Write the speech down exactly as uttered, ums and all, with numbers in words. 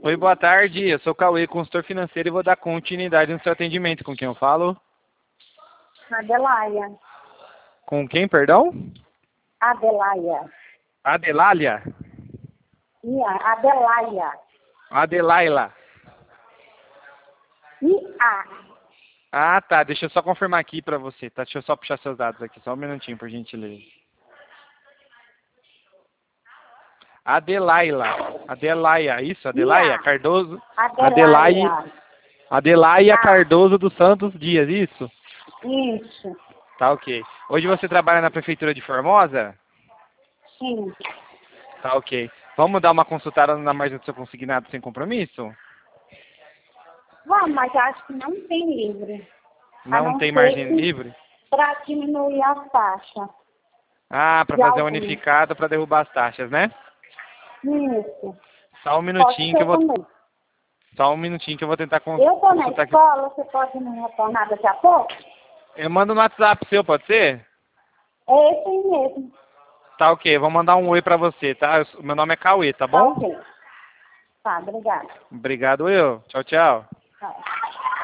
Oi, boa tarde. Eu sou o Cauê, consultor financeiro, e vou dar continuidade no seu atendimento. Com quem eu falo? Adelaia. Com quem, perdão? Adelaia. Adelália? Ia, Adelaia. Adelaila. I A. Ah, tá. Deixa eu só confirmar aqui pra você, tá? Deixa eu só puxar seus dados aqui. Só um minutinho, por gentileza. Adelaila. Adelaia, isso? Adelaia Ia. Cardoso? Adelaia. Adelaia. Adelaia Ah. Cardoso dos Santos Dias, isso? Isso. Tá, ok. Hoje você trabalha na Prefeitura de Formosa? Sim. Tá, ok. Vamos dar uma consultada na margem do seu consignado sem compromisso? Vamos, mas acho que não tem livre. A Não não tem ser margem que livre? para diminuir a taxa. Ah, para De fazer a algum. unificada para derrubar as taxas, né? Isso. Só um Pode minutinho que eu ser vou também. só um minutinho que eu vou tentar cons- Eu estou na consultar aqui. escola, você pode me retornar daqui a pouco? Eu mando no WhatsApp seu, pode ser? É esse aí mesmo. Tá, ok. Vou mandar um oi pra você, tá? Eu- Meu nome é Cauê, tá Tá bom? ok. Tá, obrigada. Obrigado, eu. Tchau, tchau. Tá.